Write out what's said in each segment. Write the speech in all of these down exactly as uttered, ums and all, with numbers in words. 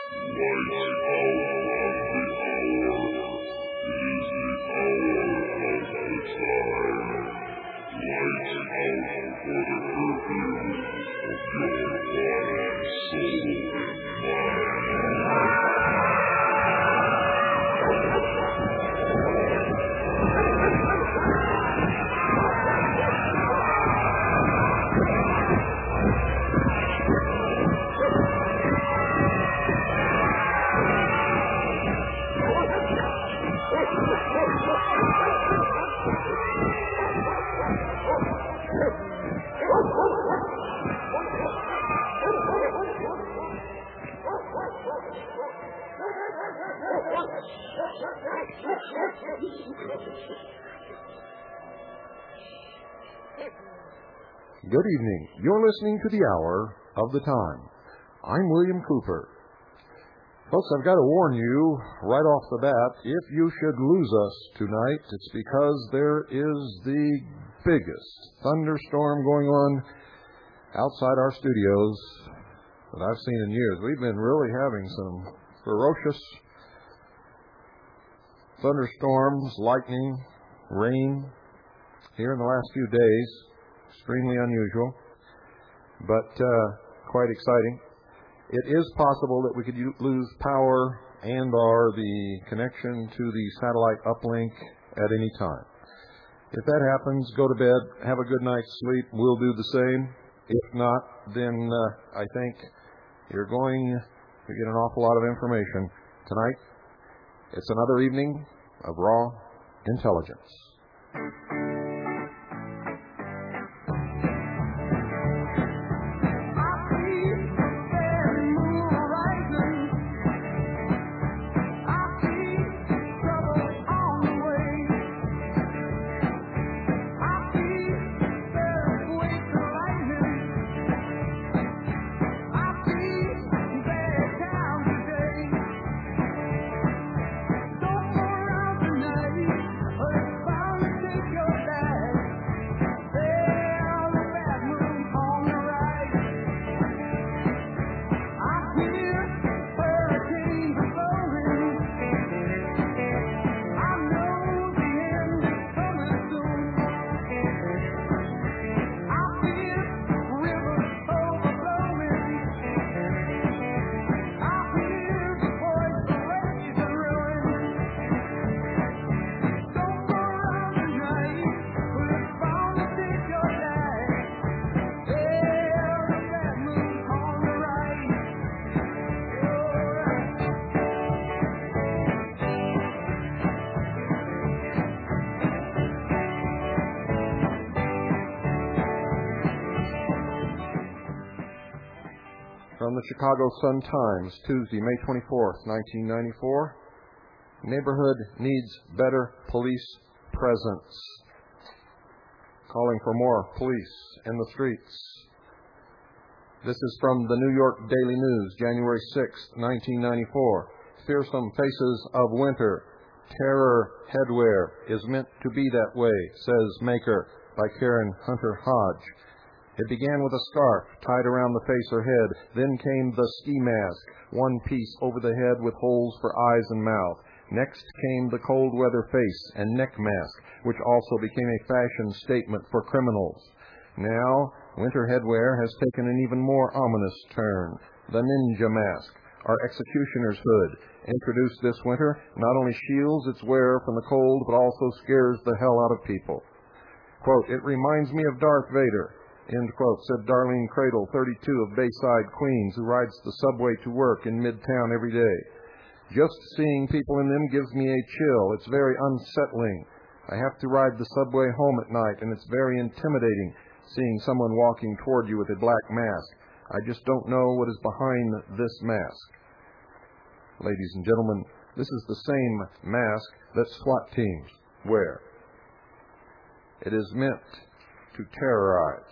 Good evening. You're listening to the Hour of the Time. I'm William Cooper. Folks, I've got to warn you right off the bat, if you should lose us tonight, it's because there is the biggest thunderstorm going on outside our studios that I've seen in years. We've been really having some ferocious thunderstorms, lightning, rain here in the last few days. Extremely unusual, but uh, quite exciting. It is possible that we could u- lose power and or the connection to the satellite uplink at any time. If that happens, go to bed, have a good night's sleep. We'll do the same. If not, then uh, I think you're going to get an awful lot of information tonight. It's another evening of raw intelligence. From the Chicago Sun-Times, Tuesday, May twenty-fourth, nineteen ninety-four. Neighborhood needs better police presence. Calling for more police in the streets. This is from the New York Daily News, January sixth, nineteen ninety-four. Fearsome faces of winter. Terror headwear is meant to be that way, says Maker, by Karen Hunter Hodge. It began with a scarf tied around the face or head. Then came the ski mask, one piece over the head with holes for eyes and mouth. Next came the cold weather face and neck mask, which also became a fashion statement for criminals. Now, winter headwear has taken an even more ominous turn. The ninja mask, our executioner's hood, introduced this winter, not only shields its wearer from the cold, but also scares the hell out of people. Quote, "It reminds me of Darth Vader," end quote, said Darlene Cradle, thirty-two, of Bayside, Queens, who rides the subway to work in Midtown every day. "Just seeing people in them gives me a chill. It's very unsettling. I have to ride the subway home at night, and it's very intimidating seeing someone walking toward you with a black mask. I just don't know what is behind this mask." Ladies and gentlemen, this is the same mask that SWAT teams wear. It is meant to terrorize.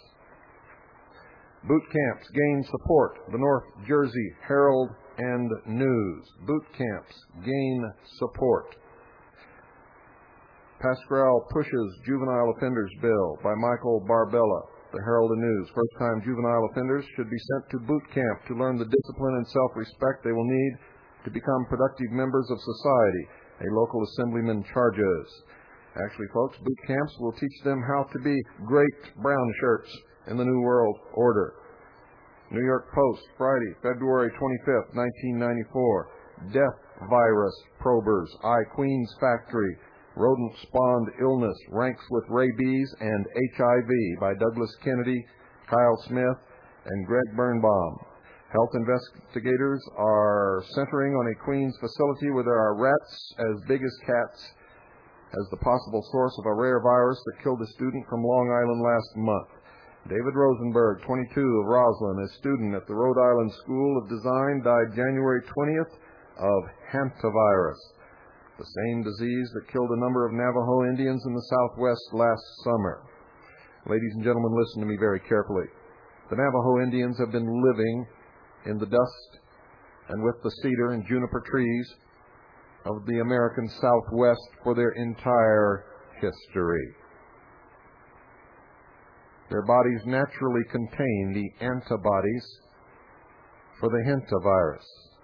Boot camps gain support. The North Jersey Herald and News. Boot camps gain support. Pascrell pushes juvenile offenders bill by Michael Barbella. the Herald and News. First-time juvenile offenders should be sent to boot camp to learn the discipline and self-respect they will need to become productive members of society, a local assemblyman charges. Actually, folks, boot camps will teach them how to be great brown shirts in the New World Order. New York Post, Friday, February twenty-fifth, nineteen ninety-four. Death virus probers eye Queen's factory. Rodent-spawned illness ranks with rabies and H I V by Douglas Kennedy, Kyle Smith, and Greg Birnbaum. Health investigators are centering on a Queens facility where there are rats as big as cats as the possible source of a rare virus that killed a student from Long Island last month. David Rosenberg, twenty-two, of Roslyn, a student at the Rhode Island School of Design, died January twentieth of hantavirus, the same disease that killed a number of Navajo Indians in the Southwest last summer. Ladies and gentlemen, listen to me very carefully. The Navajo Indians have been living in the dust and with the cedar and juniper trees of the American Southwest for their entire history. Their bodies naturally contain the antibodies for the hantavirus.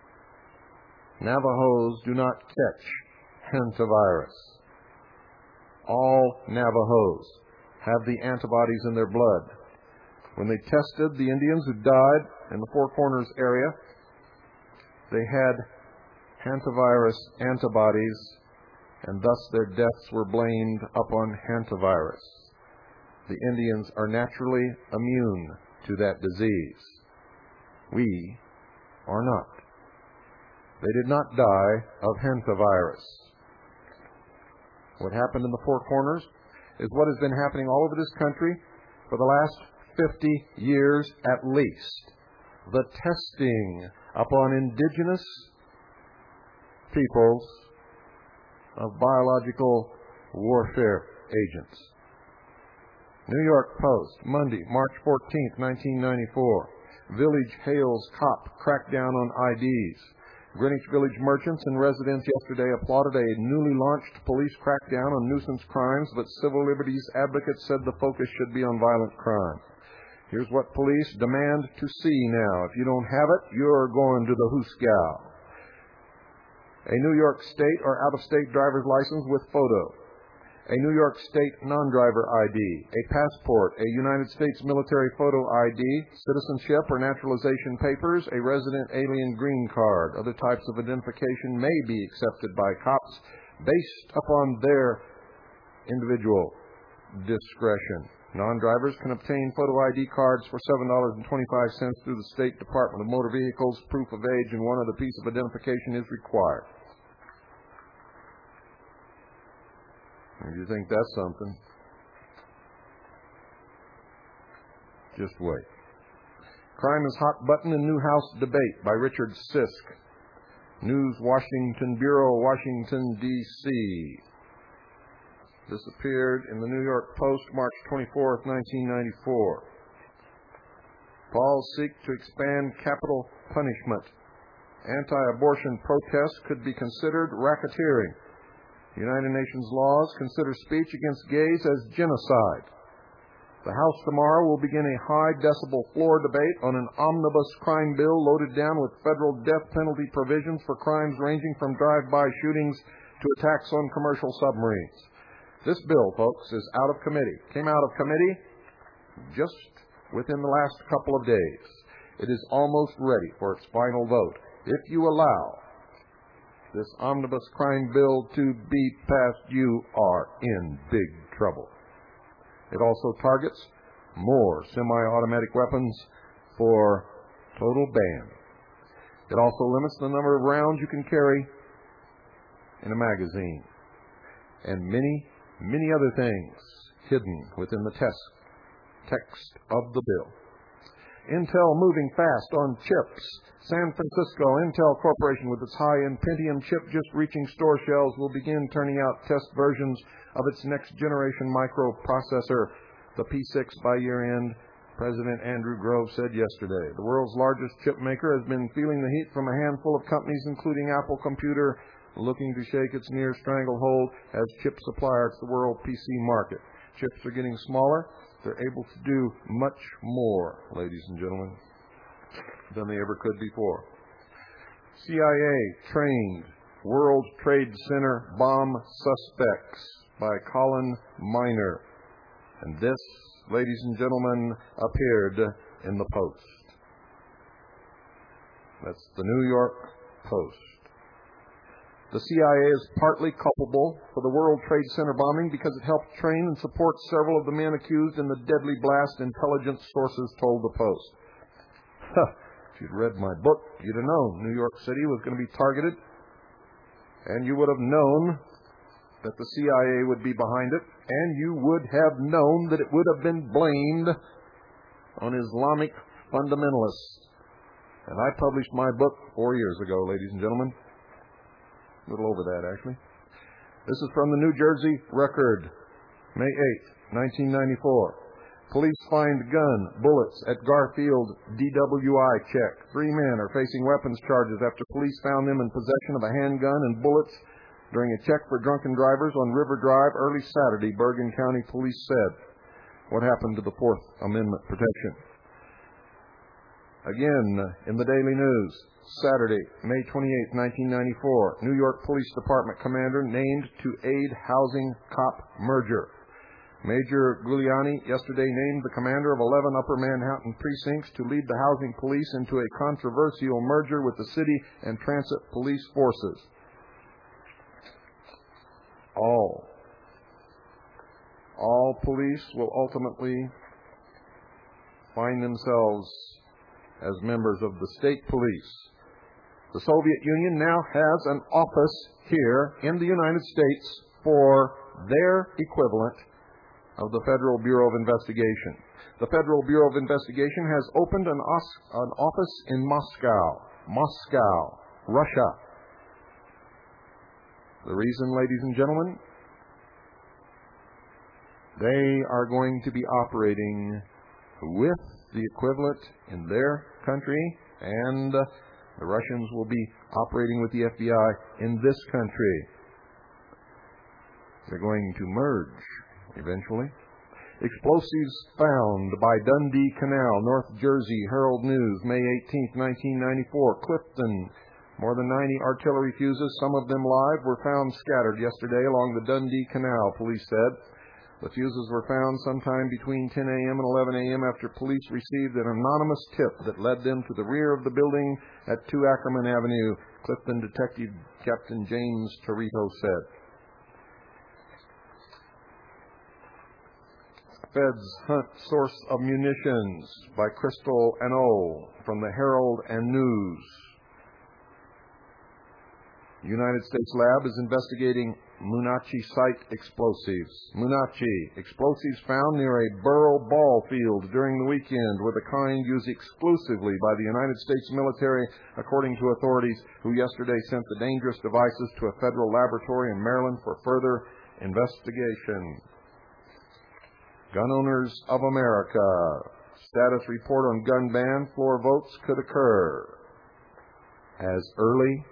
Navajos do not catch hantavirus. All Navajos have the antibodies in their blood. When they tested the Indians who died in the Four Corners area, they had hantavirus antibodies, and thus their deaths were blamed upon hantavirus. The Indians are naturally immune to that disease. We are not. They did not die of hantavirus. What happened in the Four Corners is what has been happening all over this country for the last fifty years at least. The testing upon indigenous peoples of biological warfare agents. New York Post, Monday, March fourteenth, nineteen ninety-four. Village hails cop crackdown on I Ds. Greenwich Village merchants and residents yesterday applauded a newly launched police crackdown on nuisance crimes, but civil liberties advocates said the focus should be on violent crime. Here's what police demand to see now. If you don't have it, you're going to the Hooskow. A New York State or out-of-state driver's license with photo. A New York State non-driver I D, a passport, a United States military photo I D, citizenship or naturalization papers, a resident alien green card. Other types of identification may be accepted by cops based upon their individual discretion. Non-drivers can obtain photo I D cards for seven dollars and twenty-five cents through the State Department of Motor Vehicles. Proof of age and one other piece of identification is required. If you think that's something, just wait. Crime is hot button in new House debate by Richard Sisk. News Washington Bureau, Washington, D C This appeared in the New York Post, March twenty-fourth, nineteen ninety-four. Paul seek to expand capital punishment. Anti-abortion protests could be considered racketeering. United Nations laws consider speech against gays as genocide. The House tomorrow will begin a high-decibel floor debate on an omnibus crime bill loaded down with federal death penalty provisions for crimes ranging from drive-by shootings to attacks on commercial submarines. This bill, folks, is out of committee. Came out of committee just within the last couple of days. It is almost ready for its final vote. If you allow this omnibus crime bill to be passed, you are in big trouble. It also targets more semi-automatic weapons for total ban. It also limits the number of rounds you can carry in a magazine, and many, many other things hidden within the test, text of the bill. Intel moving fast on chips. San Francisco Intel Corporation, with its high-end Pentium chip just reaching store shelves, will begin turning out test versions of its next-generation microprocessor, the P six, by year-end, President Andrew Grove said yesterday. The world's largest chip maker has been feeling the heat from a handful of companies, including Apple Computer, looking to shake its near stranglehold as chip supplier to the world P C market. Chips are getting smaller, They're able to do much more, ladies and gentlemen, than they ever could before. C I A trained World Trade Center bomb suspects by Colin Miner. And this, ladies and gentlemen, appeared in the Post. That's the New York Post. The C I A is partly culpable for the World Trade Center bombing because it helped train and support several of the men accused in the deadly blast, intelligence sources told the Post. If you'd read my book, you'd have known New York City was going to be targeted, and you would have known that the C I A would be behind it, and you would have known that it would have been blamed on Islamic fundamentalists. And I published my book four years ago, ladies and gentlemen. A little over that, actually. This is from the New Jersey Record, May eighth, nineteen ninety-four. Police find gun, bullets at Garfield D W I check. Three men are facing weapons charges after police found them in possession of a handgun and bullets during a check for drunken drivers on River Drive early Saturday, Bergen County Police said. What happened to the Fourth Amendment protection? Again, in the Daily News, Saturday, May twenty-eighth, nineteen ninety-four, New York Police Department commander named to aid housing cop merger. Major Giuliani yesterday named the commander of eleven Upper Manhattan precincts to lead the housing police into a controversial merger with the city and transit police forces. All, all police will ultimately find themselves as members of the state police. The Soviet Union now has an office here in the United States for their equivalent of the Federal Bureau of Investigation. The Federal Bureau of Investigation has opened an, os- an office in Moscow, Moscow, Russia. The reason, ladies and gentlemen, they are going to be operating with the equivalent in their country, and uh, the Russians will be operating with the F B I in this country. They're going to merge eventually. Explosives found by Dundee Canal, North Jersey, Herald News, May eighteenth, nineteen ninety-four. Clifton. More than ninety artillery fuses, some of them live, were found scattered yesterday along the Dundee Canal, police said. The fuses were found sometime between ten a.m. and eleven a.m. after police received an anonymous tip that led them to the rear of the building at two Ackerman Avenue, Clifton Detective Captain James Torito said. Feds hunt source of munitions by Crystal Ano from the Herald and News. United States lab is investigating Moonachie site explosives. Moonachie, explosives found near a Burrell ball field during the weekend were the kind used exclusively by the United States military, according to authorities who yesterday sent the dangerous devices to a federal laboratory in Maryland for further investigation. Gun Owners of America. Status report on gun ban. Floor votes could occur as early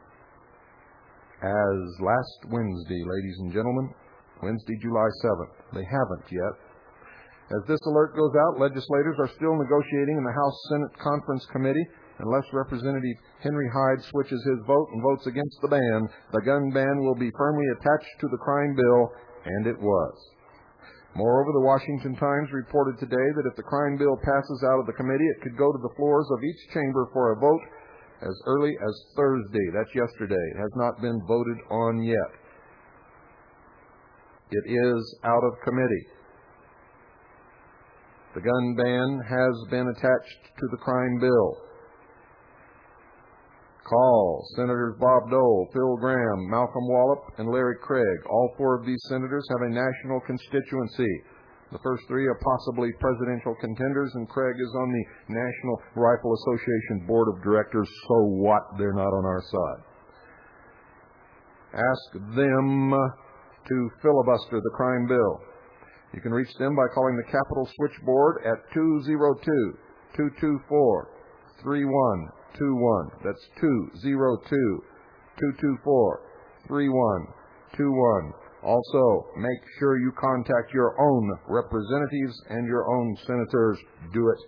as last Wednesday, ladies and gentlemen, Wednesday, July seventh. They haven't yet. As this alert goes out, legislators are still negotiating in the House-Senate Conference Committee. Unless Representative Henry Hyde switches his vote and votes against the ban, the gun ban will be firmly attached to the crime bill, and it was. Moreover, the Washington Times reported today that if the crime bill passes out of the committee, it could go to the floors of each chamber for a vote as early as Thursday. That's yesterday. It has not been voted on yet. It is out of committee. The gun ban has been attached to the crime bill. Call Senators Bob Dole, Phil Gramm, Malcolm Wallop, and Larry Craig. All four of these senators have a national constituency. The first three are possibly presidential contenders, and Craig is on the National Rifle Association Board of Directors. So what? They're not on our side. Ask them to filibuster the crime bill. You can reach them by calling the Capitol switchboard at two oh two, two two four, three one two one. That's two oh two, two two four, three one two one. Also, make sure you contact your own representatives and your own senators. Do it.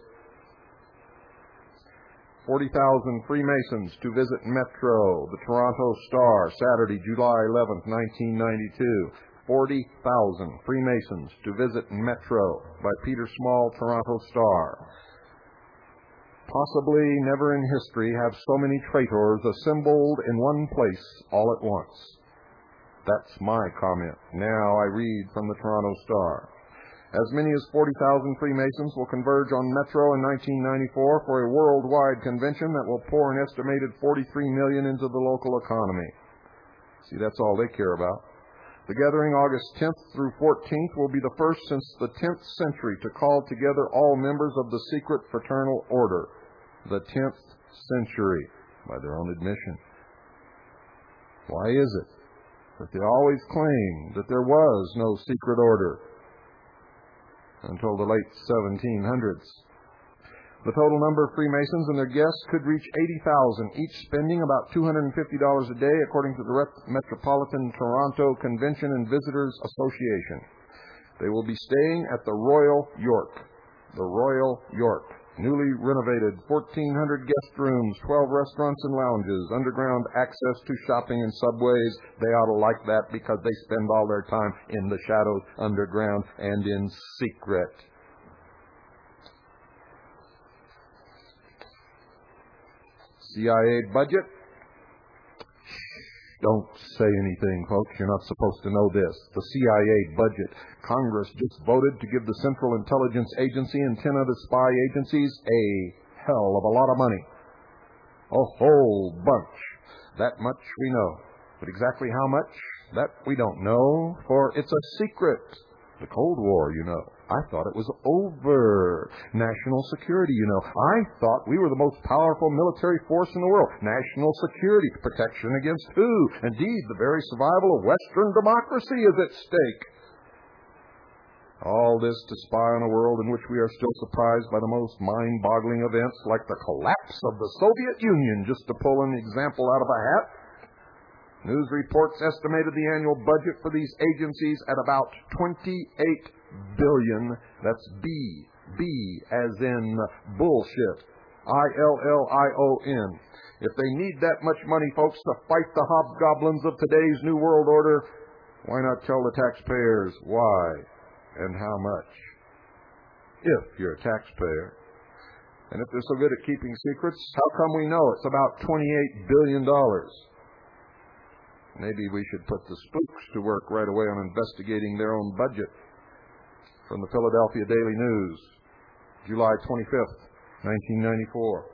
forty thousand Freemasons to visit Metro, the Toronto Star, Saturday, July eleventh, nineteen ninety-two. forty thousand Freemasons to visit Metro by Peter Small, Toronto Star. Possibly never in history have so many traitors assembled in one place all at once. That's my comment. Now I read from the Toronto Star. As many as forty thousand Freemasons will converge on Metro in nineteen ninety-four for a worldwide convention that will pour an estimated forty-three million dollars into the local economy. See, that's all they care about. The gathering August tenth through fourteenth will be the first since the tenth century to call together all members of the secret fraternal order. The tenth century, by their own admission. Why is it that they always claim that there was no secret order until the late seventeen hundreds? The total number of Freemasons and their guests could reach eighty thousand, each spending about two hundred fifty dollars a day, according to the Rep- Metropolitan Toronto Convention and Visitors Association. They will be staying at the Royal York. The Royal York. Newly renovated, fourteen hundred guest rooms, twelve restaurants and lounges, underground access to shopping and subways. They ought to like that because they spend all their time in the shadows, underground, and in secret. C I A budget? Don't say anything, folks. You're not supposed to know this. The C I A budget. Congress just voted to give the Central Intelligence Agency and ten other spy agencies a hell of a lot of money. A whole bunch. That much we know. But exactly how much? That we don't know, for it's a secret. The Cold War, you know. I thought it was over. National security, you know. I thought we were the most powerful military force in the world. National security, protection against who? Indeed, the very survival of Western democracy is at stake. All this to spy on a world in which we are still surprised by the most mind-boggling events, like the collapse of the Soviet Union, just to pull an example out of a hat. News reports estimated the annual budget for these agencies at about twenty-eight billion dollars. That's B. B as in bullshit. I L L I O N. If they need that much money, folks, to fight the hobgoblins of today's New World Order, why not tell the taxpayers why and how much? If you're a taxpayer. And if they're so good at keeping secrets, how come we know it's about twenty-eight billion dollars? Maybe we should put the spooks to work right away on investigating their own budget. From the Philadelphia Daily News, July twenty-fifth, nineteen ninety-four.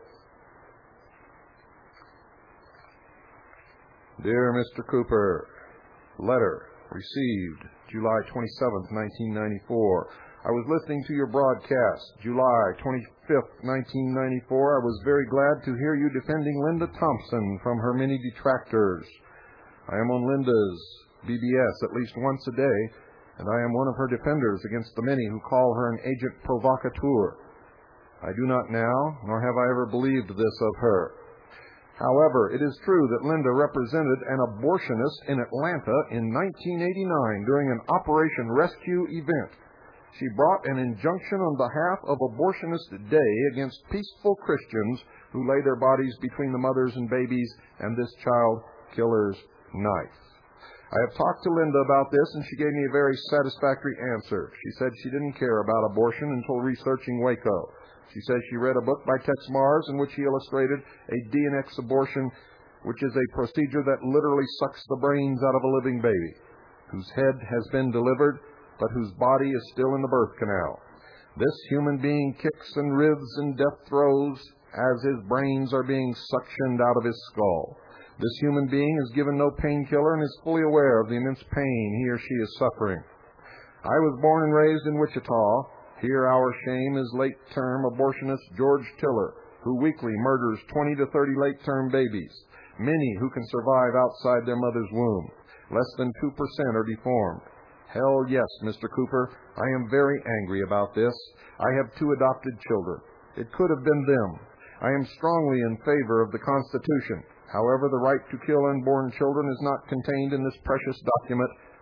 Dear Mister Cooper, letter received July twenty-seventh, nineteen ninety-four. I was listening to your broadcast, July twenty-fifth, nineteen ninety-four. I was very glad to hear you defending Linda Thompson from her many detractors. I am on Linda's B B S at least once a day, and I am one of her defenders against the many who call her an agent provocateur. I do not now, nor have I ever believed this of her. However, it is true that Linda represented an abortionist in Atlanta in nineteen eighty-nine during an Operation Rescue event. She brought an injunction on behalf of Abortionist Day against peaceful Christians who lay their bodies between the mothers and babies and this child killer's knife. I have talked to Linda about this, and she gave me a very satisfactory answer. She said she didn't care about abortion until researching Waco. She says she read a book by Tex Mars in which he illustrated a D N X abortion, which is a procedure that literally sucks the brains out of a living baby, whose head has been delivered, but whose body is still in the birth canal. This human being kicks and writhes in death throes as his brains are being suctioned out of his skull. This human being is given no painkiller and is fully aware of the immense pain he or she is suffering. I was born and raised in Wichita. Here our shame is late-term abortionist George Tiller, who weekly murders twenty to thirty late-term babies, many who can survive outside their mother's womb. Less than two percent are deformed. Hell yes, Mister Cooper, I am very angry about this. I have two adopted children. It could have been them. I am strongly in favor of the Constitution. However, the right to kill unborn children is not contained in this precious document,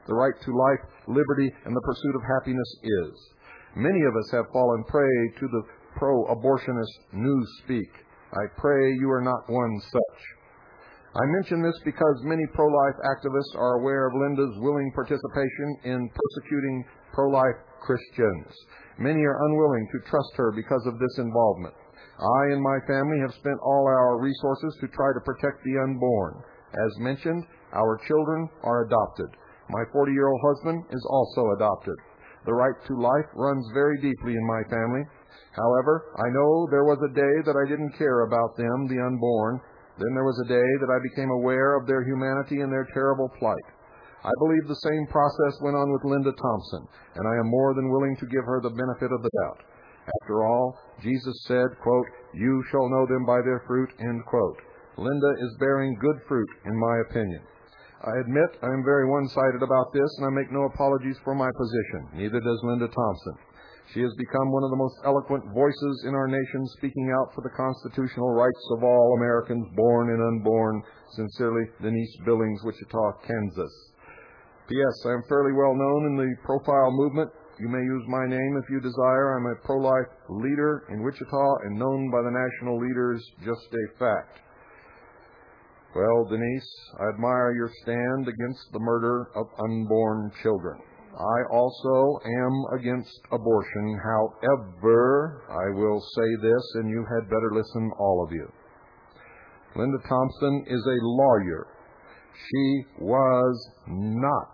the right to life, liberty, and the pursuit of happiness is. Many of us have fallen prey to the pro-abortionist newspeak. I pray you are not one such. I mention this because many pro-life activists are aware of Linda's willing participation in persecuting pro-life Christians. Many are unwilling to trust her because of this involvement. I and my family have spent all our resources to try to protect the unborn. As mentioned, our children are adopted. My forty-year-old husband is also adopted. The right to life runs very deeply in my family. However, I know there was a day that I didn't care about them, the unborn. Then there was a day that I became aware of their humanity and their terrible plight. I believe the same process went on with Linda Thompson, and I am more than willing to give her the benefit of the doubt. After all, Jesus said, quote, "You shall know them by their fruit," end quote. Linda is bearing good fruit, in my opinion. I admit I am very one-sided about this, and I make no apologies for my position. Neither does Linda Thompson. She has become one of the most eloquent voices in our nation, speaking out for the constitutional rights of all Americans, born and unborn. Sincerely, Denise Billings, Wichita, Kansas. P S. I am fairly well known in the profile movement. You may use my name if you desire. I'm a pro-life leader in Wichita and known by the national leaders. Just a fact. Well, Denise, I admire your stand against the murder of unborn children. I also am against abortion. However, I will say this, and you had better listen, all of you. Linda Thompson is a lawyer. She was not.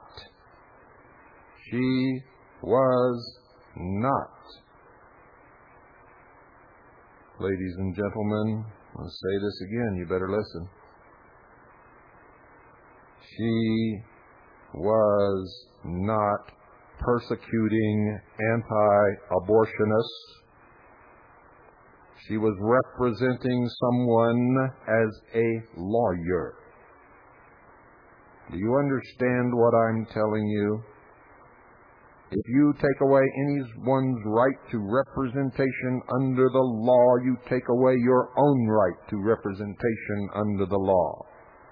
She was not. Ladies and gentlemen, I'll say this again, you better listen. She was not persecuting anti-abortionists. She was representing someone as a lawyer. Do you understand what I'm telling you? If you take away anyone's right to representation under the law, you take away your own right to representation under the law.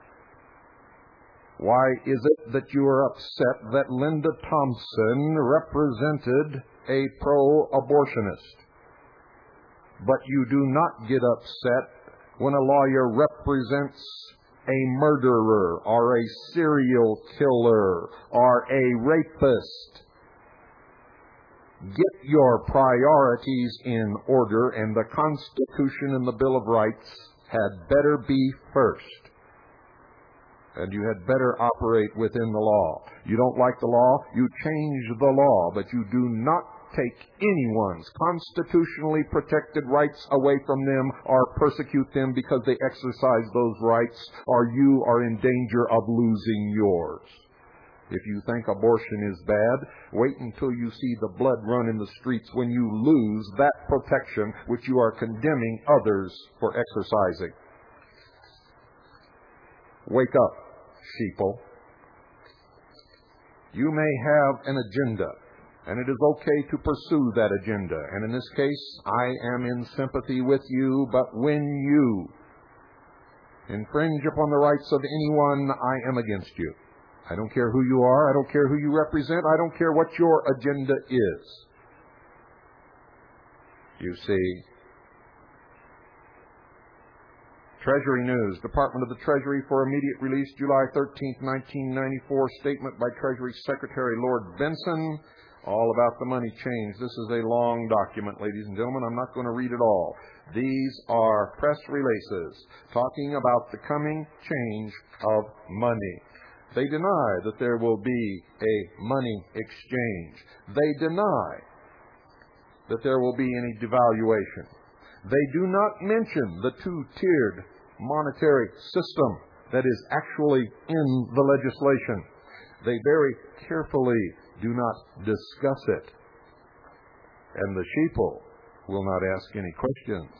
Why is it that you are upset that Linda Thompson represented a pro-abortionist? But you do not get upset when a lawyer represents a murderer or a serial killer or a rapist. Get your priorities in order, and the Constitution and the Bill of Rights had better be first. And you had better operate within the law. You don't like the law, you change the law, but you do not take anyone's constitutionally protected rights away from them or persecute them because they exercise those rights, or you are in danger of losing yours. If you think abortion is bad, wait until you see the blood run in the streets when you lose that protection which you are condemning others for exercising. Wake up, sheeple. You may have an agenda, and it is okay to pursue that agenda. And in this case, I am in sympathy with you, but when you infringe upon the rights of anyone, I am against you. I don't care who you are. I don't care who you represent. I don't care what your agenda is. You see, Treasury News, Department of the Treasury for immediate release, July thirteenth, nineteen ninety-four, statement by Treasury Secretary Lord Benson, all about the money change. This is a long document, ladies and gentlemen. I'm not going to read it all. These are press releases talking about the coming change of money. They deny that there will be a money exchange. They deny that there will be any devaluation. They do not mention the two-tiered monetary system that is actually in the legislation. They very carefully do not discuss it. And the sheeple will not ask any questions.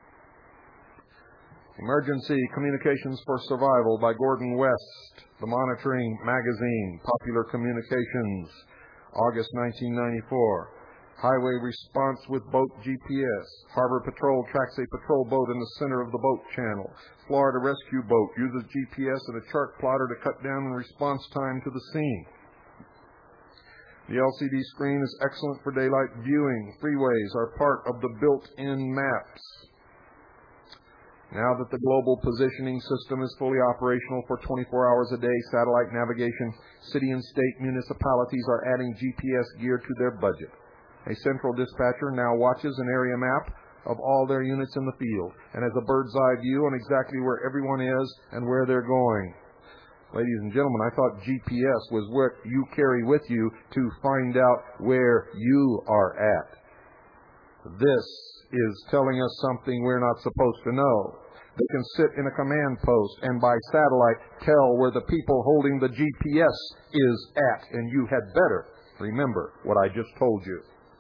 Emergency Communications for Survival by Gordon West, The Monitoring Magazine, Popular Communications, August nineteen ninety-four. Highway response with boat G P S. Harbor Patrol tracks a patrol boat in the center of the boat channel. Florida rescue boat uses G P S and a chart plotter to cut down response time to the scene. The L C D screen is excellent for daylight viewing. Freeways are part of the built-in maps. Now that the global positioning system is fully operational for twenty-four hours a day, satellite navigation, city and state municipalities are adding G P S gear to their budget. A central dispatcher now watches an area map of all their units in the field and has a bird's eye view on exactly where everyone is and where they're going. Ladies and gentlemen, I thought G P S was what you carry with you to find out where you are at. This is telling us something we're not supposed to know. They can sit in a command post and by satellite tell where the people holding the G P S is at, and you had better remember what I just told you.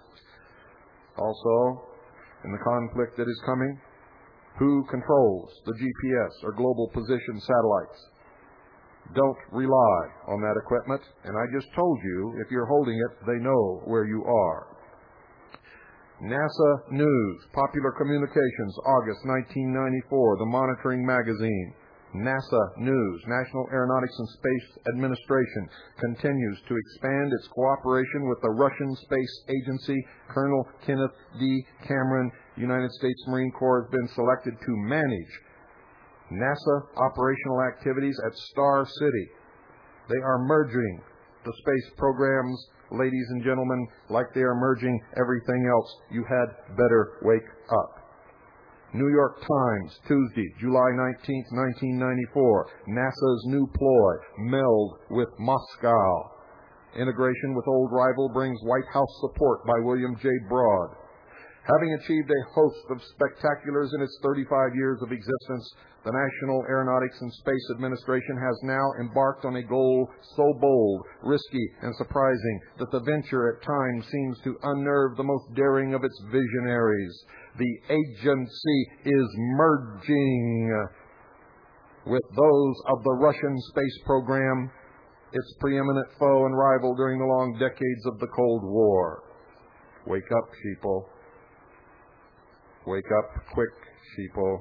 Also, in the conflict that is coming, who controls the G P S or global position satellites? Don't rely on that equipment, and I just told you, if you're holding it, they know where you are. NASA News, Popular Communications, August nineteen ninety-four, the Monitoring Magazine. NASA News, National Aeronautics and Space Administration, continues to expand its cooperation with the Russian Space Agency. Colonel Kenneth D. Cameron, United States Marine Corps, has been selected to manage NASA operational activities at Star City. They are merging the space programs, ladies and gentlemen, like they are merging everything else. You had better wake up. New York Times, Tuesday, July nineteenth, nineteen ninety-four. NASA's new ploy, meld with Moscow. Integration with old rival brings White House support by William J. Broad. Having achieved a host of spectaculars in its thirty-five years of existence, the National Aeronautics and Space Administration has now embarked on a goal so bold, risky, and surprising that the venture at times seems to unnerve the most daring of its visionaries. The agency is merging with those of the Russian space program, its preeminent foe and rival during the long decades of the Cold War. Wake up, sheeple. Wake up quick, sheeple.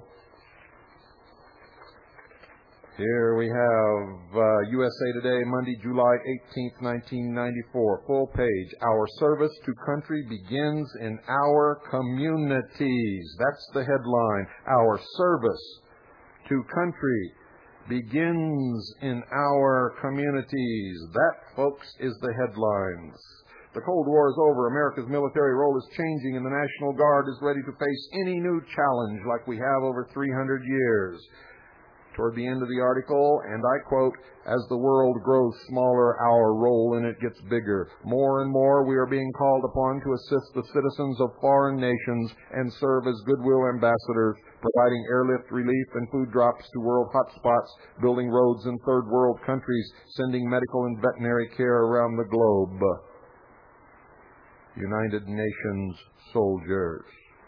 Here we have uh, U S A Today, Monday, July eighteenth, nineteen ninety-four. Full page. Our service to country begins in our communities. That's the headline. Our service to country begins in our communities. That, folks, is the headlines. The Cold War is over. America's military role is changing, and the National Guard is ready to face any new challenge like we have over three hundred years. Toward the end of the article, and I quote, "As the world grows smaller, our role in it gets bigger. More and more we are being called upon to assist the citizens of foreign nations and serve as goodwill ambassadors, providing airlift relief and food drops to world hotspots, building roads in third world countries, sending medical and veterinary care around the globe." United Nations soldiers.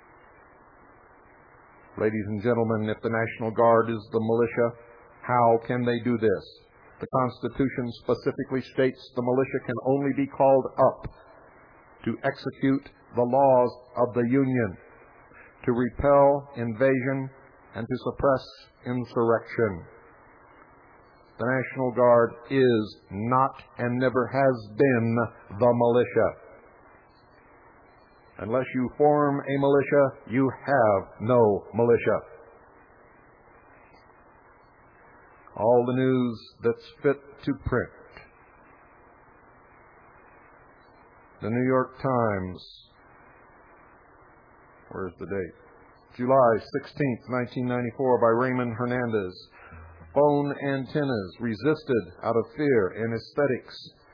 Ladies and gentlemen, if the National Guard is the militia, how can they do this? The Constitution specifically states the militia can only be called up to execute the laws of the Union, to repel invasion, and to suppress insurrection. The National Guard is not and never has been the militia. Unless you form a militia, you have no militia. All the news that's fit to print. The New York Times. Where's the date? July sixteenth, nineteen ninety-four, by Raymond Hernandez. Phone antennas resisted out of fear and aesthetics.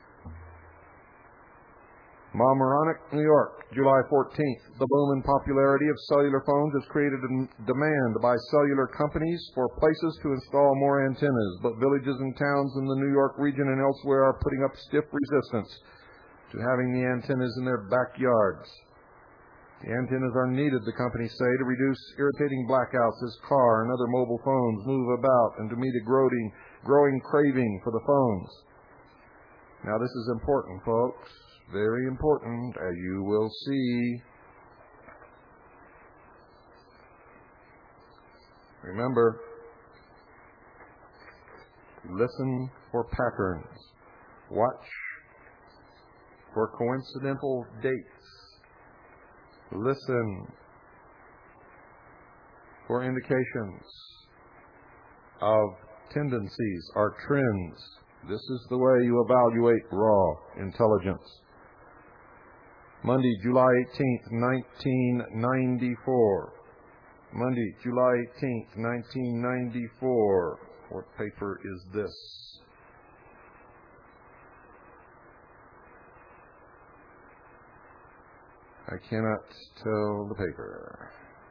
Mamaroneck, New York, July fourteenth. The boom in popularity of cellular phones has created a demand by cellular companies for places to install more antennas, but villages and towns in the New York region and elsewhere are putting up stiff resistance to having the antennas in their backyards. The antennas are needed, the companies say, to reduce irritating blackouts as car and other mobile phones move about and to meet a growing, growing craving for the phones. Now, this is important, folks. Very important, as you will see. Remember, listen for patterns. Watch for coincidental dates. Listen for indications of tendencies or trends. This is the way you evaluate raw intelligence. Monday, July eighteenth, nineteen ninety-four. Monday, July eighteenth, nineteen ninety-four. What paper is this? I cannot tell the paper.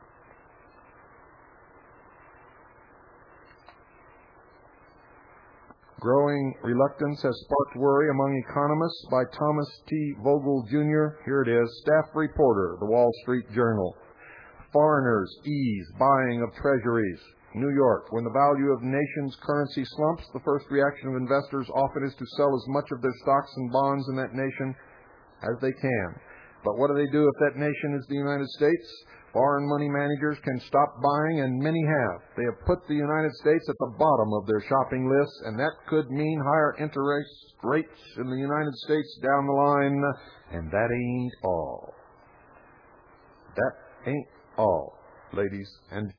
Growing reluctance has sparked worry among economists by Thomas T. Vogel, Junior Here it is, staff reporter, The Wall Street Journal. Foreigners ease buying of treasuries. New York. When the value of nation's currency slumps, the first reaction of investors often is to sell as much of their stocks and bonds in that nation as they can. But what do they do if that nation is the United States? Foreign money managers can stop buying, and many have. They have put the United States at the bottom of their shopping lists, and that could mean higher interest rates in the United States down the line. And that ain't all. That ain't all, ladies and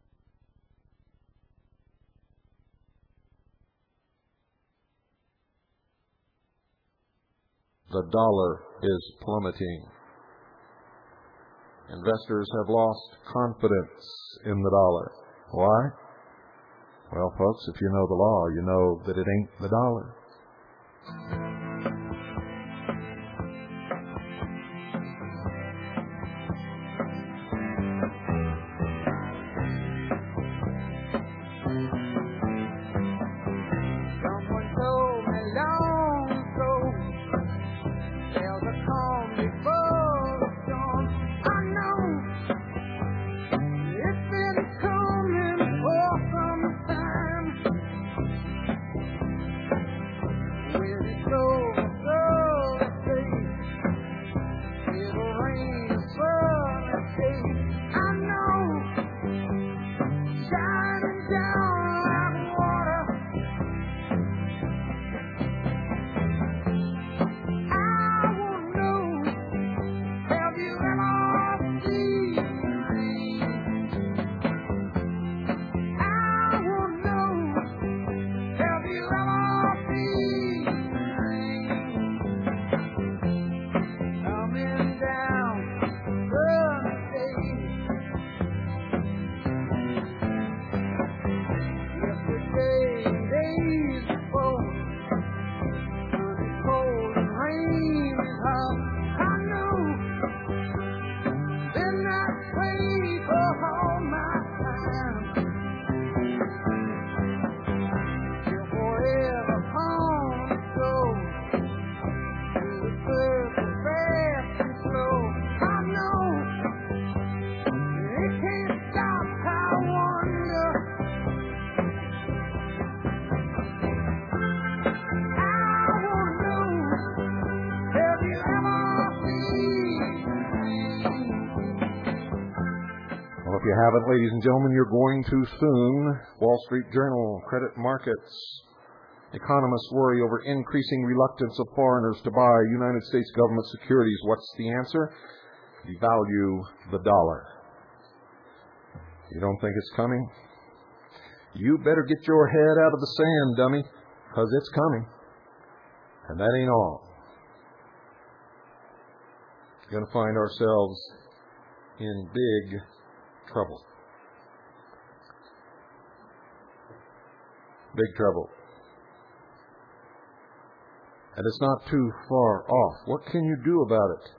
the dollar is plummeting. Investors have lost confidence in the dollar. Why? Well, folks, if you know the law, you know that it ain't the dollar. If you haven't, ladies and gentlemen, you're going to soon. Wall Street Journal, credit markets. Economists worry over increasing reluctance of foreigners to buy United States government securities. What's the answer? Devalue the dollar. You don't think it's coming? You better get your head out of the sand, dummy, because it's coming. And that ain't all. We're going to find ourselves in big trouble. Big trouble. And it's not too far off. What can you do about it?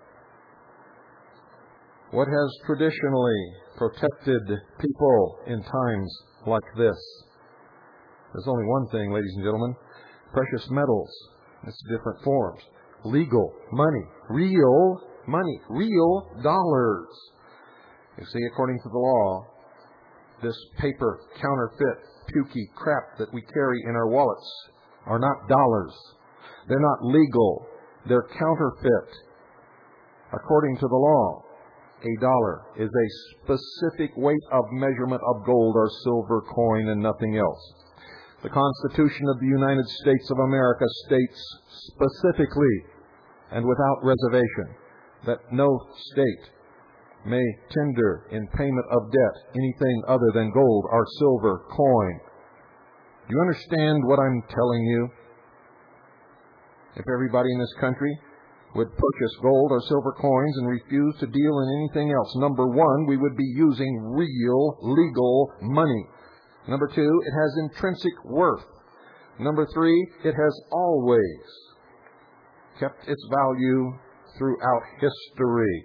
What has traditionally protected people in times like this? There's only one thing, ladies and gentlemen. Precious metals. It's different forms. Legal money. Real money. Real dollars. You see, according to the law, this paper, counterfeit, pukey crap that we carry in our wallets are not dollars. They're not legal. They're counterfeit. According to the law, a dollar is a specific weight of measurement of gold or silver coin and nothing else. The Constitution of the United States of America states specifically and without reservation, that no state may tender in payment of debt anything other than gold or silver coin. Do you understand what I'm telling you? If everybody in this country would purchase gold or silver coins and refuse to deal in anything else, number one, we would be using real, legal money. Number two, it has intrinsic worth. Number three, it has always kept its value throughout history.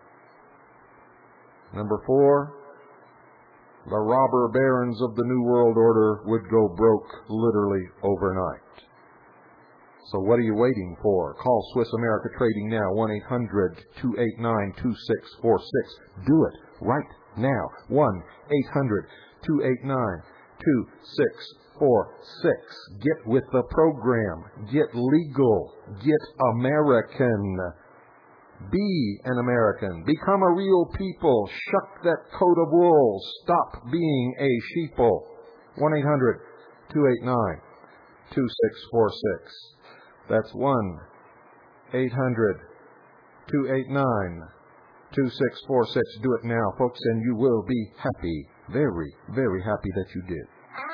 Number four, the robber barons of the New World Order would go broke literally overnight. So what are you waiting for? Call Swiss America Trading now, one eight hundred, two eight nine, two six four six. Do it right now, one eight hundred, two eight nine, two six four six. Get with the program. Get legal. Get American. Be an American. Become a real people. Shuck that coat of wool. Stop being a sheeple. one eight hundred, two eight nine, two six four six. That's one eight hundred, two eight nine, two six four six. Do it now, folks, and you will be happy. Very, very happy that you did.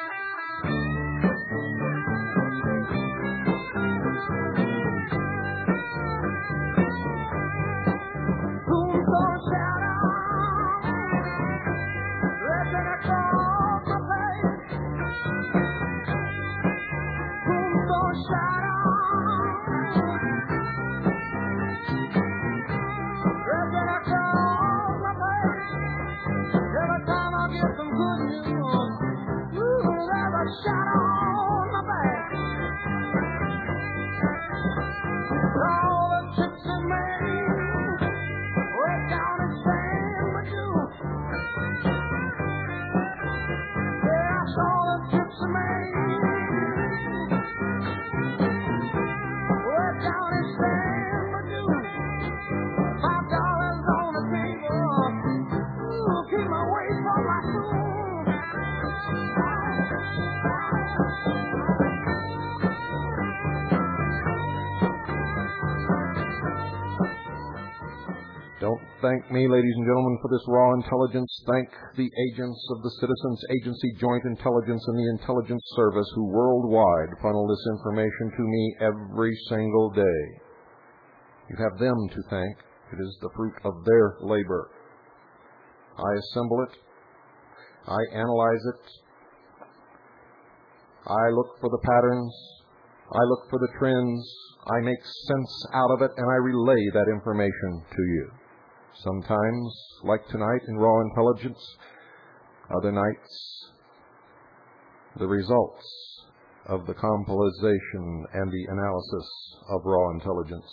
Don't thank me, ladies and gentlemen, for this raw intelligence. Thank the agents of the Citizens Agency Joint Intelligence and the Intelligence Service who worldwide funnel this information to me every single day. You have them to thank. It is the fruit of their labor. I assemble it. I analyze it. I look for the patterns. I look for the trends. I make sense out of it, and I relay that information to you. Sometimes, like tonight in Raw Intelligence, other nights, the results of the compilation and the analysis of Raw Intelligence.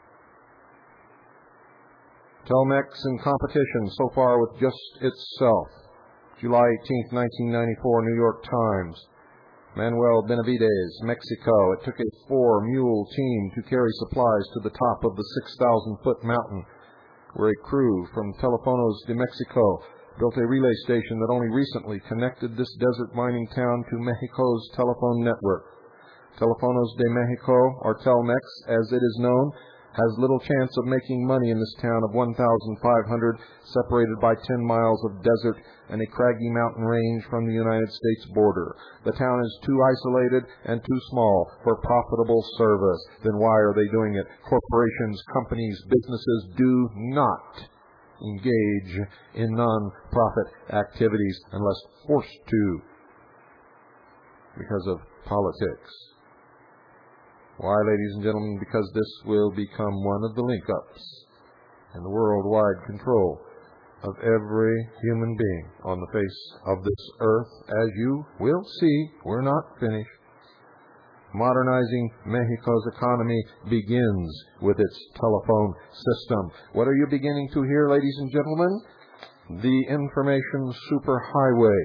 Telmex in competition so far with just itself. July eighteenth, nineteen ninety-four, New York Times. Manuel Benavides, Mexico. It took a four-mule team to carry supplies to the top of the six thousand foot mountain, where a crew from Telefonos de Mexico built a relay station that only recently connected this desert mining town to Mexico's telephone network. Telefonos de Mexico, or Telmex, as it is known, has little chance of making money in this town of one thousand five hundred, separated by ten miles of desert and a craggy mountain range from the United States border. The town is too isolated and too small for profitable service. Then why are they doing it? Corporations, companies, businesses do not engage in non-profit activities unless forced to because of politics. Why, ladies and gentlemen? Because this will become one of the link-ups in the worldwide control of every human being on the face of this earth. As you will see, we're not finished. Modernizing Mexico's economy begins with its telephone system. What are you beginning to hear, ladies and gentlemen? The information superhighway.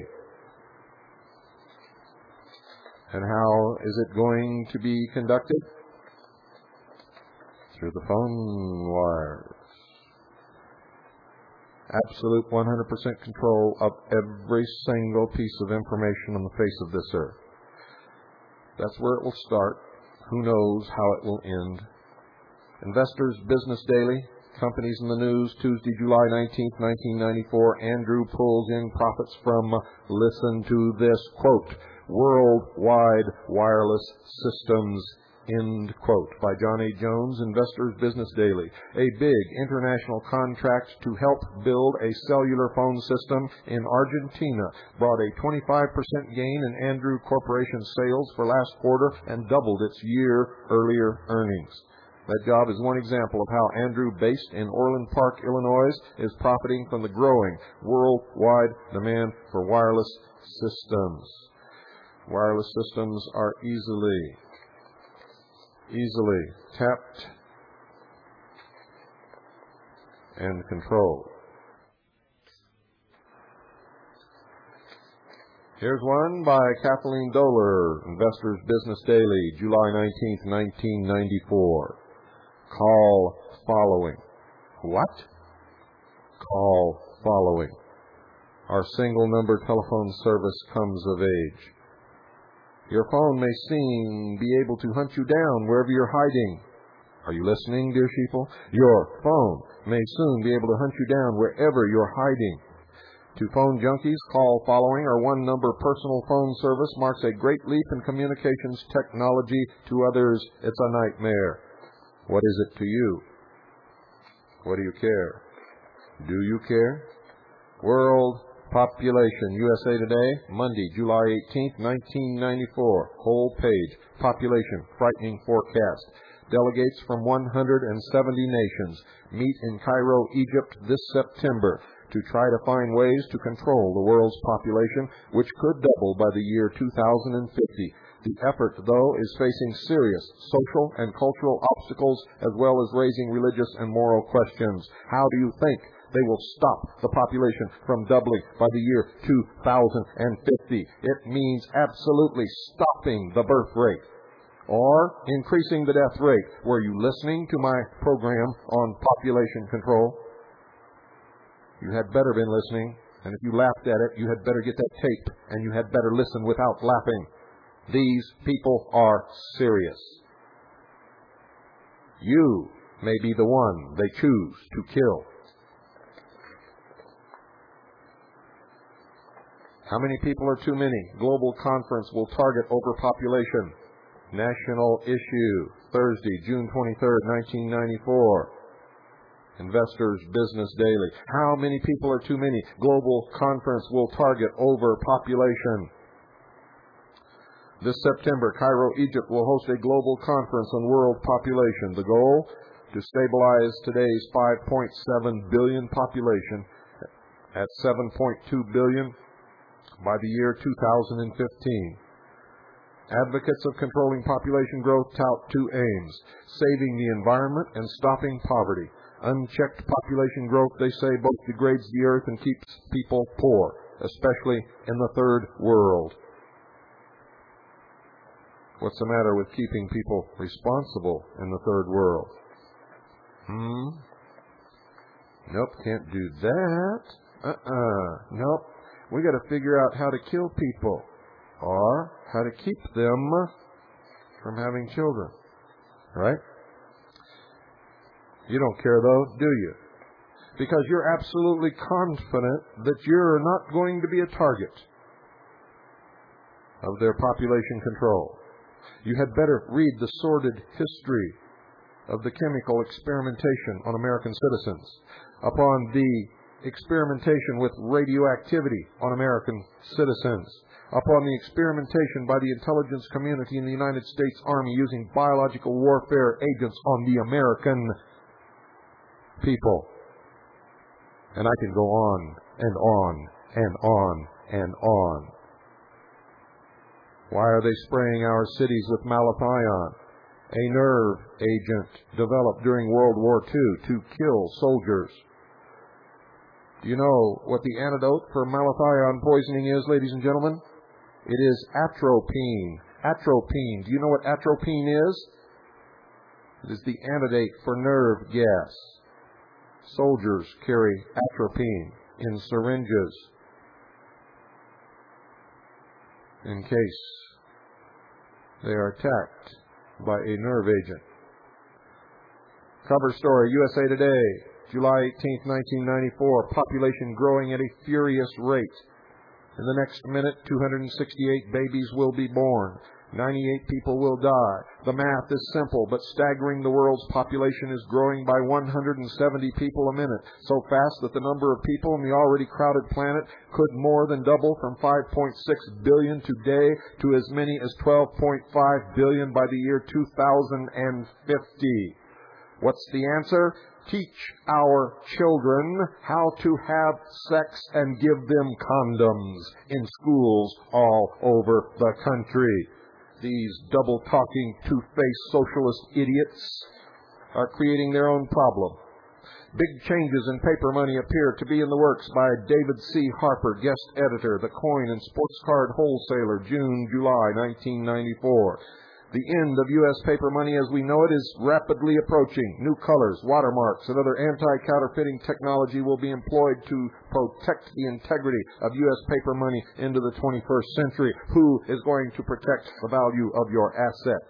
And how is it going to be conducted? Through the phone wires. Absolute one hundred percent control of every single piece of information on the face of this earth. That's where it will start. Who knows how it will end? Investors Business Daily, Companies in the News, Tuesday, July nineteenth, nineteen ninety-four. Andrew pulls in profits from, listen to this, quote, worldwide wireless systems, end quote, by John A. Jones, Investors Business Daily. A big international contract to help build a cellular phone system in Argentina brought a twenty-five percent gain in Andrew Corporation sales for last quarter and doubled its year earlier earnings. That job is one example of how Andrew, based in Orland Park, Illinois, is profiting from the growing worldwide demand for wireless systems. Wireless systems are easily, easily tapped and controlled. Here's one by Kathleen Doler, Investors Business Daily, July nineteenth, nineteen ninety-four. Call following. What? Call following. Our single number telephone service comes of age. Your phone may soon be able to hunt you down wherever you're hiding. Are you listening, dear sheeple? Your phone may soon be able to hunt you down wherever you're hiding. To phone junkies, call following or one-number personal phone service marks a great leap in communications technology. To others, it's a nightmare. What is it to you? What do you care? Do you care? World population, U S A Today, Monday, July eighteenth, nineteen ninety-four. Whole page. Population, frightening forecast. Delegates from one hundred seventy nations meet in Cairo, Egypt this September to try to find ways to control the world's population, which could double by the year two thousand fifty. The effort, though, is facing serious social and cultural obstacles as well as raising religious and moral questions. How do you think they will stop the population from doubling by the year two thousand fifty? It means absolutely stopping the birth rate or increasing the death rate. Were you listening to my program on population control? You had better been listening, and if you laughed at it, you had better get that tape, and you had better listen without laughing. These people are serious. You may be the one they choose to kill. How many people are too many? Global conference will target overpopulation. National issue, Thursday, June twenty-third, nineteen ninety-four. Investors Business Daily. How many people are too many? Global conference will target overpopulation. This September, Cairo, Egypt will host a global conference on world population. The goal? To stabilize today's five point seven billion population at seven point two billion by the year two thousand fifteen. Advocates of controlling population growth tout two aims: saving the environment and stopping poverty. Unchecked population growth, they say, both degrades the earth and keeps people poor, especially in the third world. What's the matter with keeping people responsible in the third world? Hmm? Nope, can't do that. Uh-uh. Nope. We got to figure out how to kill people or how to keep them from having children. Right? You don't care, though, do you? Because you're absolutely confident that you're not going to be a target of their population control. You had better read the sordid history of the chemical experimentation on American citizens, upon the experimentation with radioactivity on American citizens, upon the experimentation by the intelligence community in the United States Army using biological warfare agents on the American people. And I can go on and on and on and on. Why are they spraying our cities with malathion, a nerve agent developed during World War Two to kill soldiers? Do you know what the antidote for malathion poisoning is, ladies and gentlemen? It is atropine. Atropine. Do you know what atropine is? It is the antidote for nerve gas. Soldiers carry atropine in syringes in case they are attacked by a nerve agent. Cover story, U S A Today, July eighteenth, nineteen ninety-four. Population growing at a furious rate. In the next minute, two hundred sixty-eight babies will be born. ninety-eight people will die. The math is simple, but staggering. The world's population is growing by one hundred seventy people a minute, so fast that the number of people on the already crowded planet could more than double from five point six billion today to as many as twelve point five billion by the year two thousand fifty. What's the answer? Teach our children how to have sex and give them condoms in schools all over the country. These double-talking, two-faced socialist idiots are creating their own problem. Big changes in paper money appear to be in the works by David C. Harper, guest editor, The Coin and Sports Card Wholesaler, June, July, nineteen ninety-four. The end of U S paper money as we know it is rapidly approaching. New colors, watermarks, and other anti-counterfeiting technology will be employed to protect the integrity of U S paper money into the twenty-first century. Who is going to protect the value of your assets?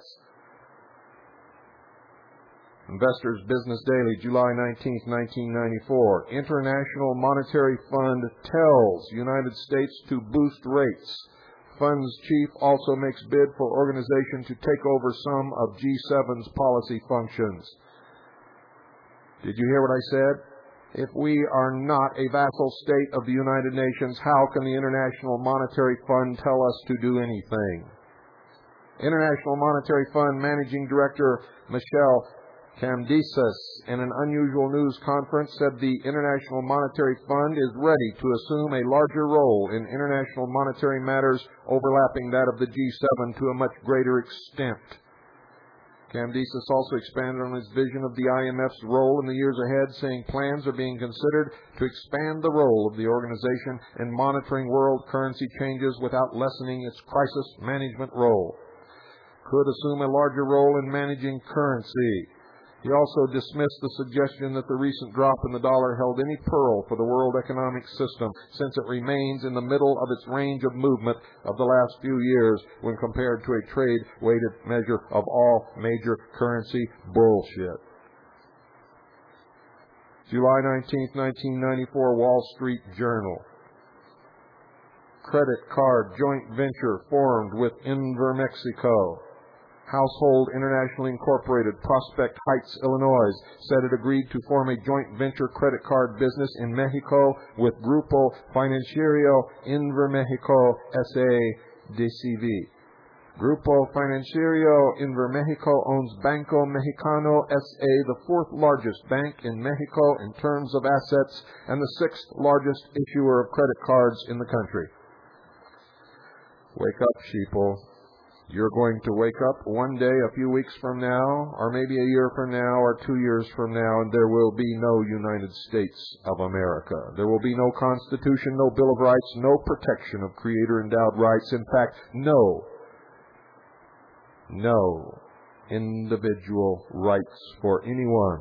Investors Business Daily, July nineteenth, nineteen ninety-four. International Monetary Fund tells United States to boost rates. Fund's chief also makes bid for organization to take over some of G seven's policy functions. Did you hear what I said? If we are not a vassal state of the United Nations, how can the International Monetary Fund tell us to do anything? International Monetary Fund Managing Director Michelle Kamdisas, in an unusual news conference, said the International Monetary Fund is ready to assume a larger role in international monetary matters, overlapping that of the G seven to a much greater extent. Kamdisas also expanded on his vision of the I M F's role in the years ahead, saying plans are being considered to expand the role of the organization in monitoring world currency changes without lessening its crisis management role. Could assume a larger role in managing currency. He also dismissed the suggestion that the recent drop in the dollar held any pearl for the world economic system, since it remains in the middle of its range of movement of the last few years when compared to a trade-weighted measure of all major currency bullshit. July nineteenth, nineteen ninety-four, Wall Street Journal. Credit card joint venture formed with Invermexico. Household International Incorporated, Prospect Heights, Illinois, said it agreed to form a joint venture credit card business in Mexico with Grupo Financiero Invermexico S A de C V. Grupo Financiero Invermexico owns Banco Mexicano S A, the fourth largest bank in Mexico in terms of assets and the sixth largest issuer of credit cards in the country. Wake up, sheeple. You're going to wake up one day, a few weeks from now, or maybe a year from now, or two years from now, and there will be no United States of America. There will be no Constitution, no Bill of Rights, no protection of Creator-endowed rights. In fact, no, no individual rights for anyone.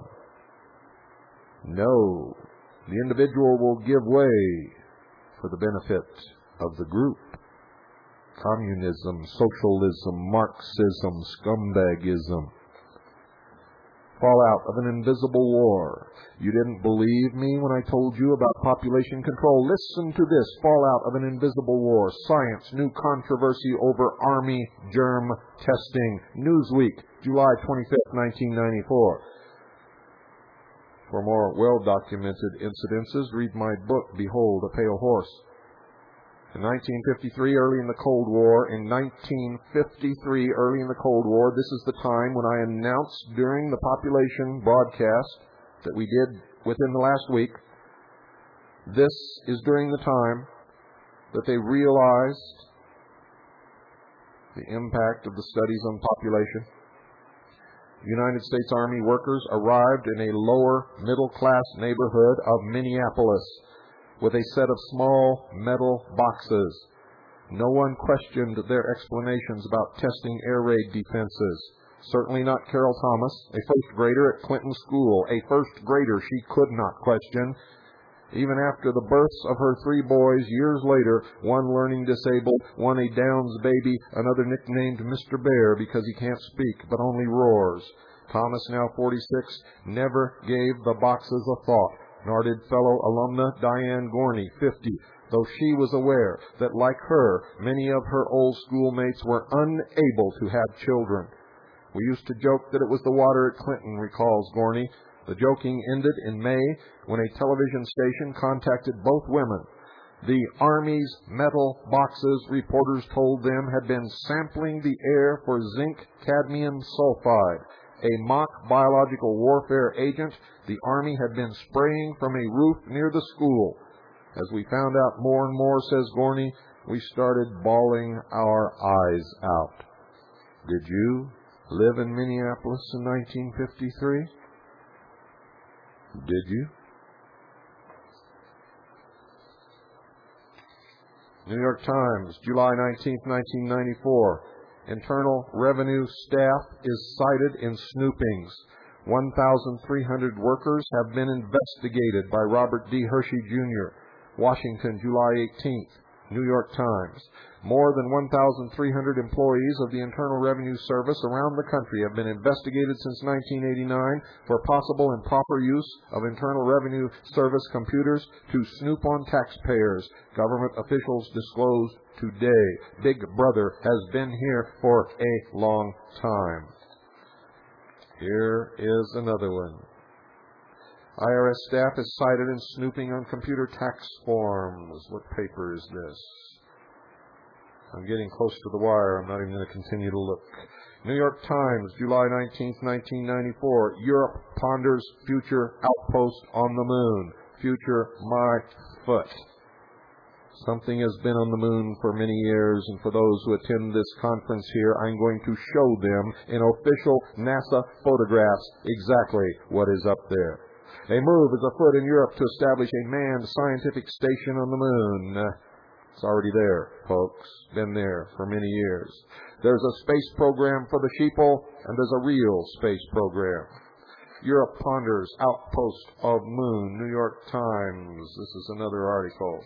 No, the individual will give way for the benefit of the group. Communism, socialism, Marxism, scumbagism. Fallout of an invisible war. You didn't believe me when I told you about population control. Listen to this. Fallout of an invisible war. Science, new controversy over Army germ testing. Newsweek, July twenty-fifth, nineteen ninety-four. For more well-documented incidences, read my book, Behold a Pale Horse. In nineteen fifty-three, early in the Cold War, in nineteen fifty-three, early in the Cold War, this is the time when I announced during the population broadcast that we did within the last week, this is during the time that they realized the impact of the studies on population. United States Army workers arrived in a lower middle-class neighborhood of Minneapolis with a set of small metal boxes. No one questioned their explanations about testing air raid defenses. Certainly not Carol Thomas, a first grader at Clinton School. A first grader she could not question. Even after the births of her three boys years later, one learning disabled, one a Downs baby, another nicknamed Mister Bear because he can't speak but only roars. Thomas, now forty-six, never gave the boxes a thought, nor did fellow alumna Diane Gorney, fifty, though she was aware that, like her, many of her old schoolmates were unable to have children. We used to joke that it was the water at Clinton, recalls Gorney. The joking ended in May when a television station contacted both women. The Army's metal boxes, reporters told them, had been sampling the air for zinc cadmium sulfide, a mock biological warfare agent the Army had been spraying from a roof near the school. As we found out more and more, says Gorney, we started bawling our eyes out. Did you live in Minneapolis in nineteen fifty-three? Did you? New York Times, July nineteenth, nineteen ninety-four. Internal Revenue staff is cited in snoopings. one thousand three hundred workers have been investigated by Robert D. Hershey, Junior Washington, July eighteenth. New York Times. More than one thousand three hundred employees of the Internal Revenue Service around the country have been investigated since nineteen eighty-nine for possible improper use of Internal Revenue Service computers to snoop on taxpayers. Government officials disclosed today. Big Brother has been here for a long time. Here is another one. I R S staff is cited in snooping on computer tax forms. What paper is this? I'm getting close to the wire. I'm not even going to continue to look. New York Times, July nineteenth, nineteen ninety-four. Europe ponders future outpost on the moon. Future my foot. Something has been on the moon for many years, and for those who attend this conference here, I'm going to show them in official NASA photographs exactly what is up there. A move is afoot in Europe to establish a manned scientific station on the moon. It's already there, folks. Been there for many years. There's a space program for the sheeple, and there's a real space program. Europe ponders outpost of moon. New York Times. This is another article.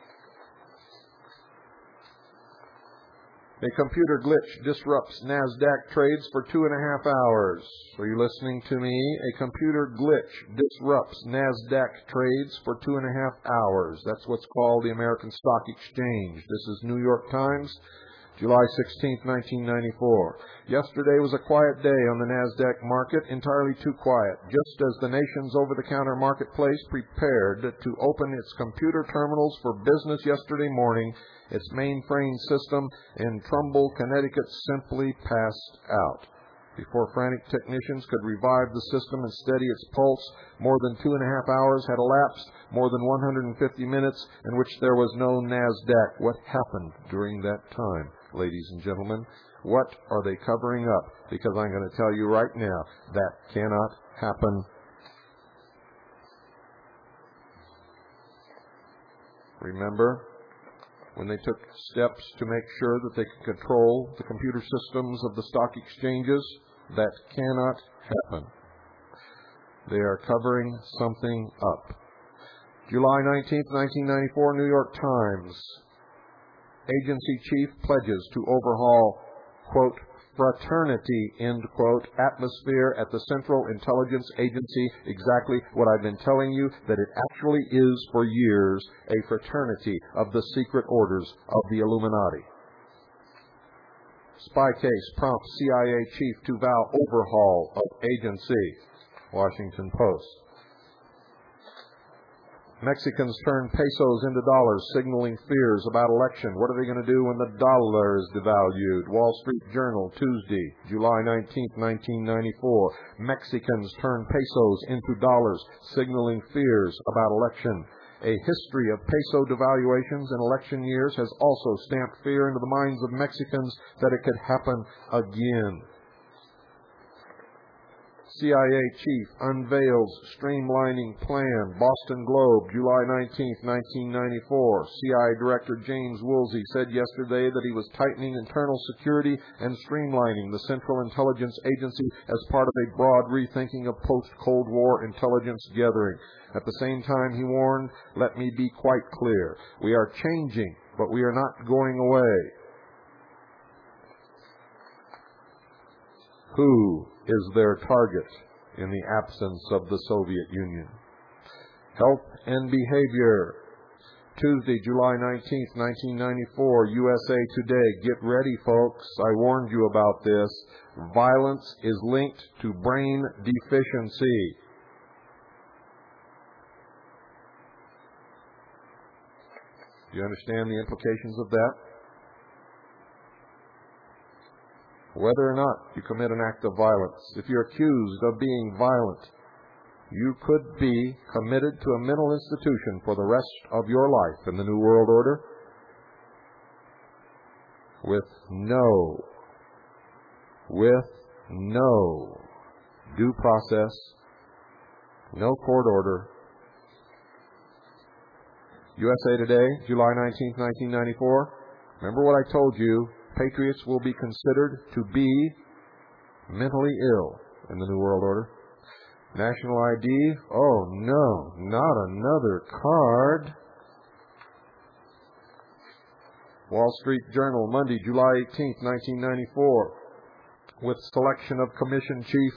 A computer glitch disrupts NASDAQ trades for two and a half hours. Are you listening to me? A computer glitch disrupts NASDAQ trades for two and a half hours. That's what's called the American Stock Exchange. This is New York Times, July sixteenth, nineteen ninety-four. Yesterday was a quiet day on the NASDAQ market, entirely too quiet, just as the nation's over-the-counter marketplace prepared to open its computer terminals for business yesterday morning. Its mainframe system in Trumbull, Connecticut, simply passed out. Before frantic technicians could revive the system and steady its pulse, more than two and a half hours had elapsed, more than one hundred fifty minutes in which there was no NASDAQ. What happened during that time, ladies and gentlemen? What are they covering up? Because I'm going to tell you right now, that cannot happen. Remember, when they took steps to make sure that they could control the computer systems of the stock exchanges, that cannot happen. They are covering something up. July nineteenth, nineteen ninety-four, New York Times. Agency chief pledges to overhaul, quote, fraternity, end quote, atmosphere at the Central Intelligence Agency. Exactly what I've been telling you, that it actually is for years a fraternity of the secret orders of the Illuminati. Spy case prompts C I A chief to vow overhaul of agency. Washington Post. Mexicans turn pesos into dollars, signaling fears about election. What are they going to do when the dollar is devalued? Wall Street Journal, Tuesday, July nineteenth, nineteen ninety-four. Mexicans turn pesos into dollars, signaling fears about election. A history of peso devaluations in election years has also stamped fear into the minds of Mexicans that it could happen again. C I A chief unveils streamlining plan. Boston Globe, July nineteenth, nineteen ninety-four. C I A Director James Woolsey said yesterday that he was tightening internal security and streamlining the Central Intelligence Agency as part of a broad rethinking of post-Cold War intelligence gathering. At the same time, he warned, let me be quite clear. We are changing, but we are not going away. Who is their target in the absence of the Soviet Union. Health and behavior. Tuesday, July nineteenth, nineteen ninety-four, U S A Today. Get ready, folks. I warned you about this. Violence is linked to brain deficiency. Do you understand the implications of that? Whether or not you commit an act of violence, if you're accused of being violent, you could be committed to a mental institution for the rest of your life in the New World Order with no, with no due process, no court order. U S A Today, July nineteenth, nineteen ninety-four. Remember what I told you. Patriots will be considered to be mentally ill in the New World Order. National I D, oh no, not another card. Wall Street Journal, Monday, July eighteenth, nineteen ninety-four. With selection of Commission Chief,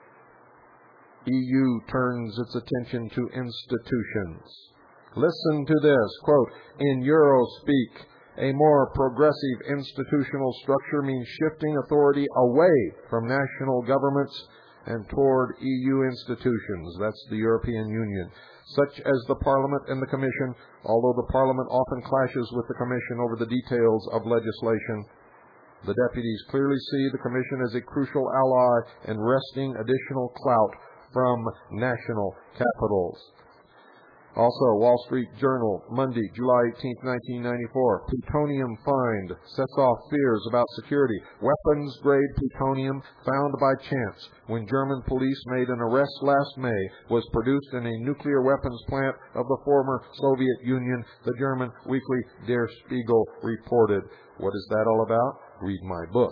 E U turns its attention to institutions. Listen to this, quote, in Eurospeak, a more progressive institutional structure means shifting authority away from national governments and toward E U institutions. That's the European Union, such as the Parliament and the Commission, although the Parliament often clashes with the Commission over the details of legislation. The deputies clearly see the Commission as a crucial ally in wresting additional clout from national capitals. Also, Wall Street Journal, Monday, July eighteenth, nineteen ninety-four. Plutonium find sets off fears about security. Weapons-grade plutonium found by chance when German police made an arrest last May was produced in a nuclear weapons plant of the former Soviet Union, the German weekly Der Spiegel reported. What is that all about? Read my book.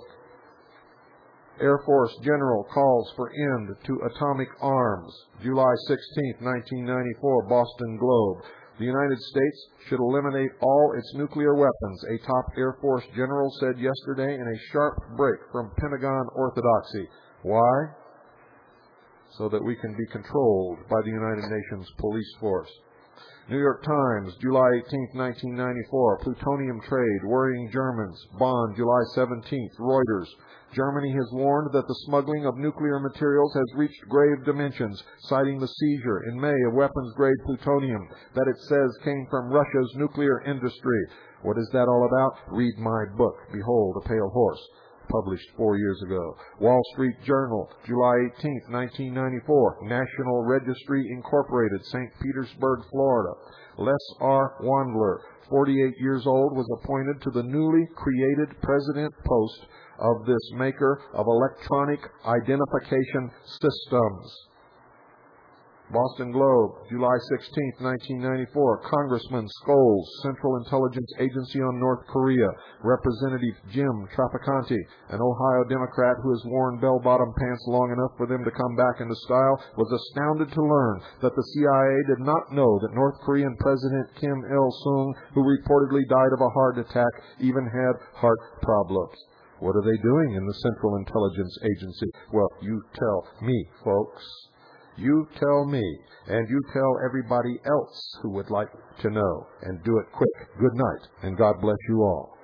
Air Force General calls for end to atomic arms. July sixteenth, nineteen ninety-four, Boston Globe. The United States should eliminate all its nuclear weapons, a top Air Force general said yesterday in a sharp break from Pentagon orthodoxy. Why? So that we can be controlled by the United Nations police force. New York Times, July eighteenth, nineteen ninety-four, plutonium trade worrying Germans. Bonn, July seventeenth, Reuters. Germany has warned that the smuggling of nuclear materials has reached grave dimensions, citing the seizure in May of weapons-grade plutonium that it says came from Russia's nuclear industry. What is that all about? Read my book, Behold a Pale Horse, published four years ago. Wall Street Journal, July eighteenth, nineteen ninety-four, National Registry Incorporated, Saint Petersburg, Florida. Les R. Wandler, forty-eight years old, was appointed to the newly created president post of this maker of electronic identification systems. Boston Globe, July sixteenth, nineteen ninety-four. Congressman Scholes, Central Intelligence Agency on North Korea. Representative Jim Traficante, an Ohio Democrat who has worn bell-bottom pants long enough for them to come back into style, was astounded to learn that the C I A did not know that North Korean President Kim Il-sung, who reportedly died of a heart attack, even had heart problems. What are they doing in the Central Intelligence Agency? Well, you tell me, folks. You tell me, and you tell everybody else who would like to know, and do it quick. Good night, and God bless you all.